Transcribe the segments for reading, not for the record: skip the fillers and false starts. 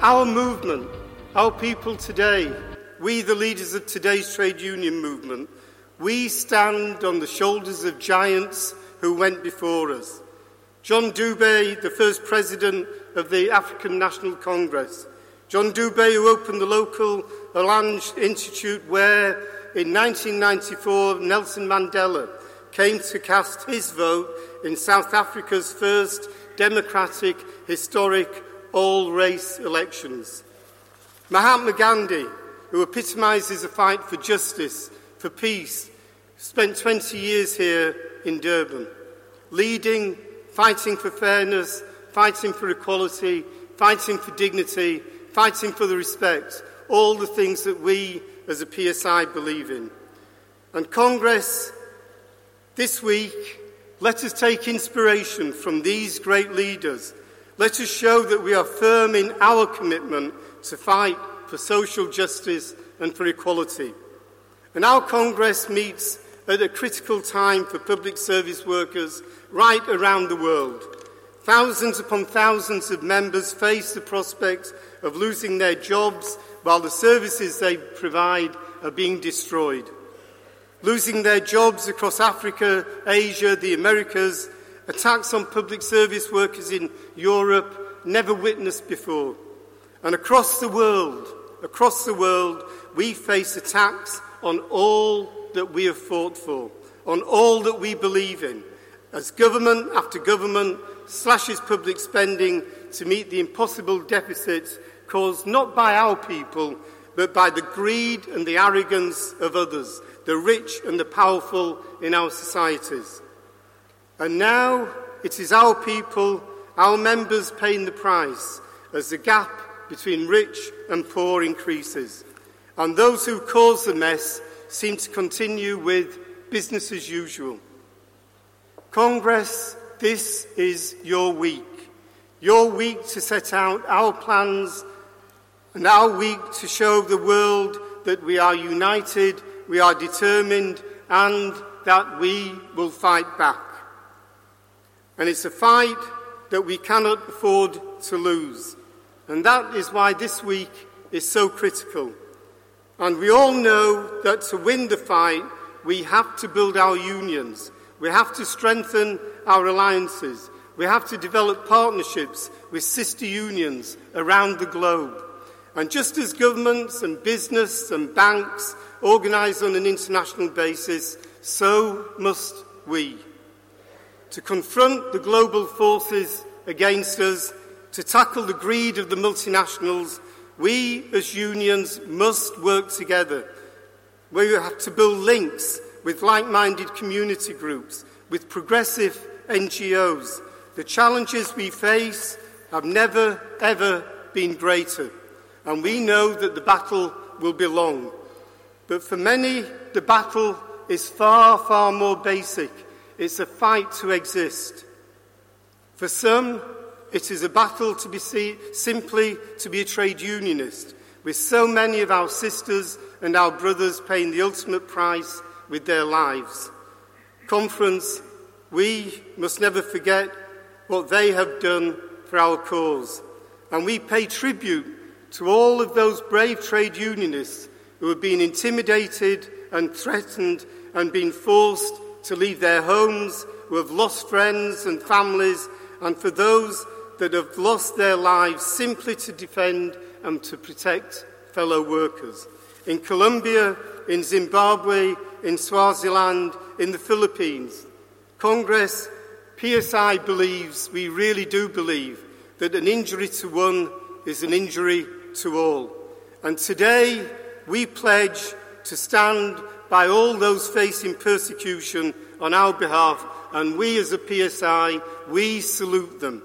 our movement, our people today, we the leaders of today's trade union movement, we stand on the shoulders of giants who went before us. John Dubé, the first president of the African National Congress. John Dubé, who opened the local Orange Institute where, in 1994, Nelson Mandela came to cast his vote in South Africa's first democratic, historic, all-race elections. Mahatma Gandhi, who epitomises a fight for justice, for peace, spent 20 years here in Durban, leading, fighting for fairness, fighting for equality, fighting for dignity, fighting for the respect, all the things that we as a PSI believe in. And Congress, this week, let us take inspiration from these great leaders. Let us show that we are firm in our commitment to fight for social justice and for equality. And our Congress meets at a critical time for public service workers right around the world. Thousands upon thousands of members face the prospect of losing their jobs while the services they provide are being destroyed. Losing their jobs across Africa, Asia, the Americas, attacks on public service workers in Europe never witnessed before. And across the world, we face attacks on all that we have fought for, on all that we believe in, as government after government slashes public spending to meet the impossible deficits caused not by our people, but by the greed and the arrogance of others, the rich and the powerful in our societies. And now it is our people, our members, paying the price as the gap between rich and poor increases. And those who cause the mess seem to continue with business as usual. Congress, this is your week to set out our plans and our week to show the world that we are united, we are determined, and that we will fight back. And it's a fight that we cannot afford to lose. And that is why this week is so critical. And we all know that to win the fight, we have to build our unions. We have to strengthen our alliances. We have to develop partnerships with sister unions around the globe. And just as governments and business and banks organise on an international basis, so must we. To confront the global forces against us, to tackle the greed of the multinationals, we as unions must work together. We have to build links with like-minded community groups, with progressive NGOs. The challenges we face have never, ever been greater. And we know that the battle will be long. But for many, the battle is far, far more basic. It's a fight to exist. For some, it is a battle to be simply to be a trade unionist, with so many of our sisters and our brothers paying the ultimate price with their lives. Conference, we must never forget what they have done for our cause. And we pay tribute to all of those brave trade unionists who have been intimidated and threatened and been forced to leave their homes, who have lost friends and families, and for those that have lost their lives simply to defend and to protect fellow workers. In Colombia, in Zimbabwe, in Swaziland, in the Philippines, Congress, PSI believes, we really do believe, that an injury to one is an injury to all. And today, we pledge to stand by all those facing persecution on our behalf, and we as a PSI, we salute them.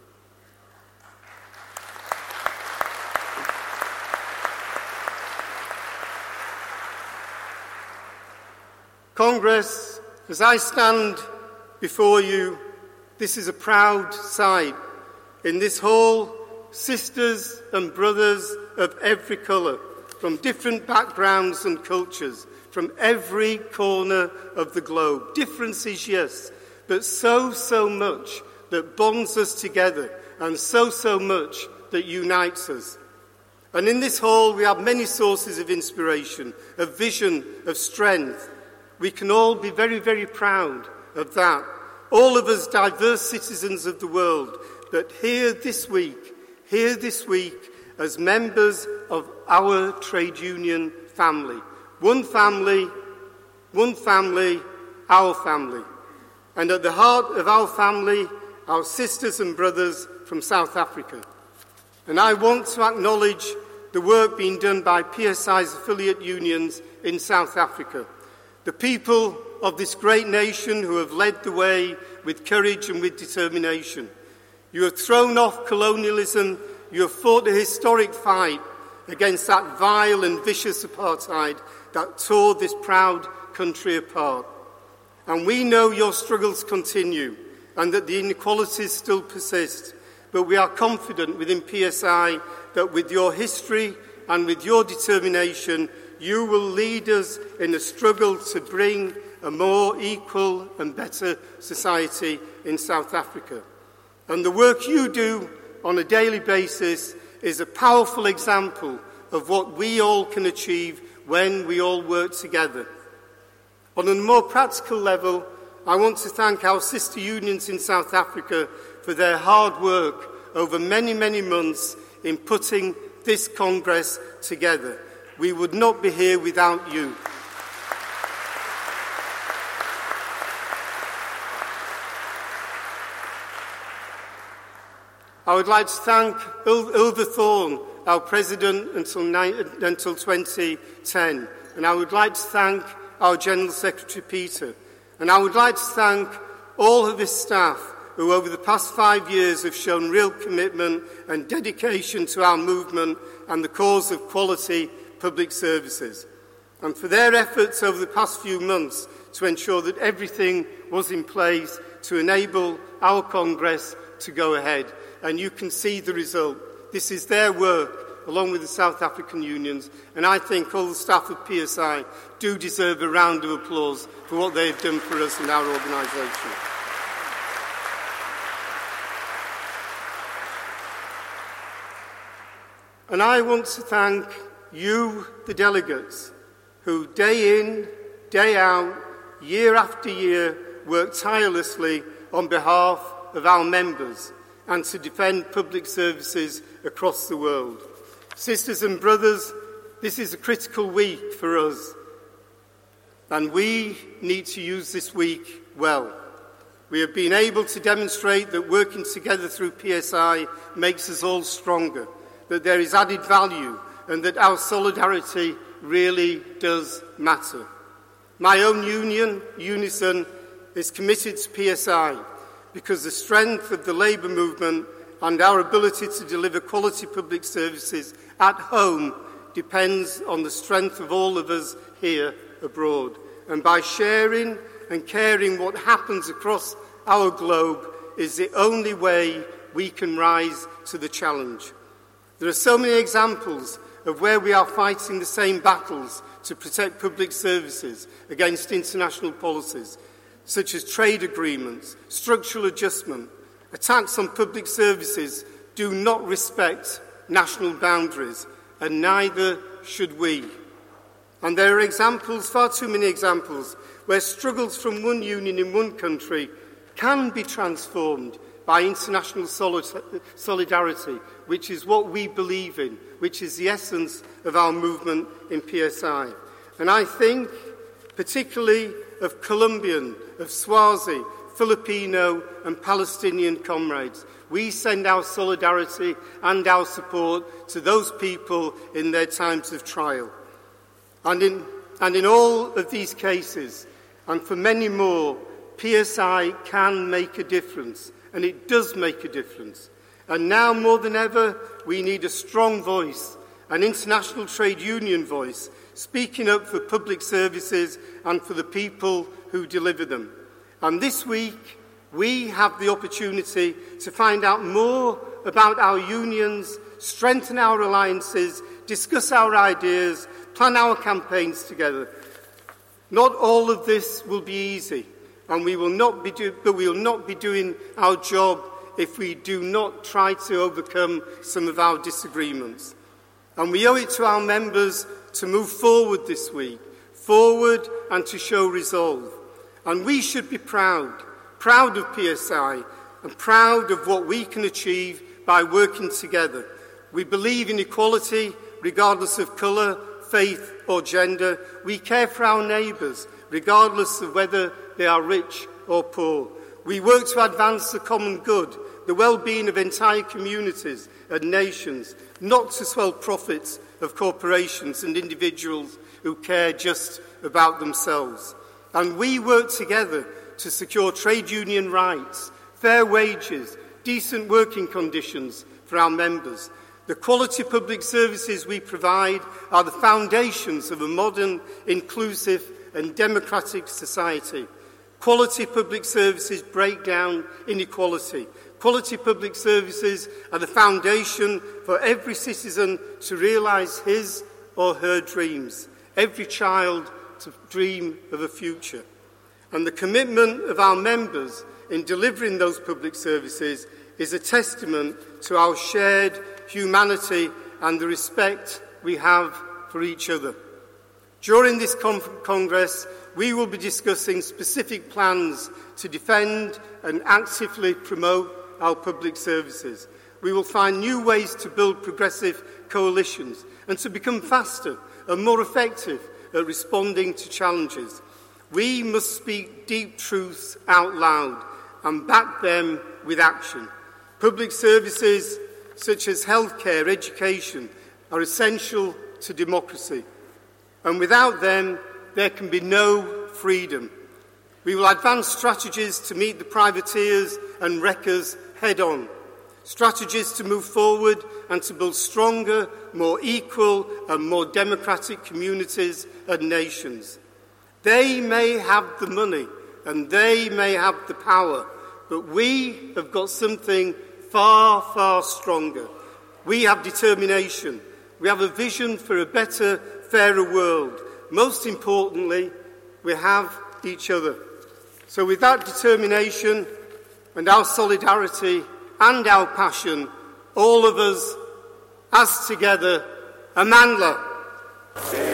Congress, as I stand before you, this is a proud sight. In this hall, sisters and brothers of every colour, from different backgrounds and cultures, from every corner of the globe. Differences, yes, but so much that bonds us together, and so much that unites us. And in this hall we have many sources of inspiration, of vision, of strength. We can all be very, very proud of that. All of us diverse citizens of the world that here this week as members of our trade union family. One family, our family. And at the heart of our family, our sisters and brothers from South Africa. And I want to acknowledge the work being done by PSI's affiliate unions in South Africa. The people of this great nation who have led the way with courage and with determination. You have thrown off colonialism. You have fought a historic fight against that vile and vicious apartheid that tore this proud country apart. And we know your struggles continue and that the inequalities still persist. But we are confident within PSI that with your history and with your determination, you will lead us in a struggle to bring a more equal and better society in South Africa. And the work you do on a daily basis is a powerful example of what we all can achieve when we all work together. On a more practical level, I want to thank our sister unions in South Africa for their hard work over many, many months in putting this Congress together. We would not be here without you. I would like to thank Ulva Thorne, our president until 2010, and I would like to thank our General Secretary Peter, and I would like to thank all of his staff who over the past 5 years have shown real commitment and dedication to our movement and the cause of quality public services, and for their efforts over the past few months to ensure that everything was in place to enable our Congress to go ahead. And you can see the result. This is their work, along with the South African unions, and I think all the staff of PSI do deserve a round of applause for what they've done for us in our organisation. And I want to thank you, the delegates, who day in, day out, year after year, work tirelessly on behalf of our members and to defend public services across the world. Sisters and brothers, this is a critical week for us, and we need to use this week well. We have been able to demonstrate that working together through PSI makes us all stronger, that there is added value, and that our solidarity really does matter. My own union, Unison, is committed to PSI because the strength of the labour movement and our ability to deliver quality public services at home depends on the strength of all of us here abroad. And by sharing and caring what happens across our globe is the only way we can rise to the challenge. There are so many examples of where we are fighting the same battles to protect public services against international policies, such as trade agreements, structural adjustment. Attacks on public services do not respect national boundaries, and neither should we. And there are examples, far too many examples, where struggles from one union in one country can be transformed by international solidarity, which is what we believe in, which is the essence of our movement in PSI. And I think particularly of Colombian, of Swazi, Filipino and Palestinian comrades. We send our solidarity and our support to those people in their times of trial. And in all of these cases, and for many more, PSI can make a difference, and it does make a difference. And now more than ever, we need a strong voice, an international trade union voice, speaking up for public services and for the people who deliver them. And this week, we have the opportunity to find out more about our unions, strengthen our alliances, discuss our ideas, plan our campaigns together. Not all of this will be easy, and we will not be doing our job if we do not try to overcome some of our disagreements. And we owe it to our members to move forward this week, forward and to show resolve. And we should be proud of PSI and proud of what we can achieve by working together. We believe in equality regardless of colour, faith or gender. We care for our neighbours regardless of whether they are rich or poor. We work to advance the common good, the well-being of entire communities and nations, not to swell profits of corporations and individuals who care just about themselves. And we work together to secure trade union rights, fair wages, decent working conditions for our members. The quality public services we provide are the foundations of a modern, inclusive and democratic society. Quality public services break down inequality. Quality public services are the foundation for every citizen to realise his or her dreams, every child to dream of a future. And the commitment of our members in delivering those public services is a testament to our shared humanity and the respect we have for each other. During this Congress, we will be discussing specific plans to defend and actively promote our public services. We will find new ways to build progressive coalitions and to become faster and more effective at responding to challenges. We must speak deep truths out loud and back them with action. Public services such as healthcare, education, are essential to democracy. And without them, there can be no freedom. We will advance strategies to meet the privateers and wreckers head-on, strategies to move forward and to build stronger, more equal and more democratic communities and nations. They may have the money and they may have the power, but we have got something far, far stronger. We have determination. We have a vision for a better, fairer world. Most importantly, we have each other. So with that determination and our solidarity and our passion, all of us, as together, Amandla.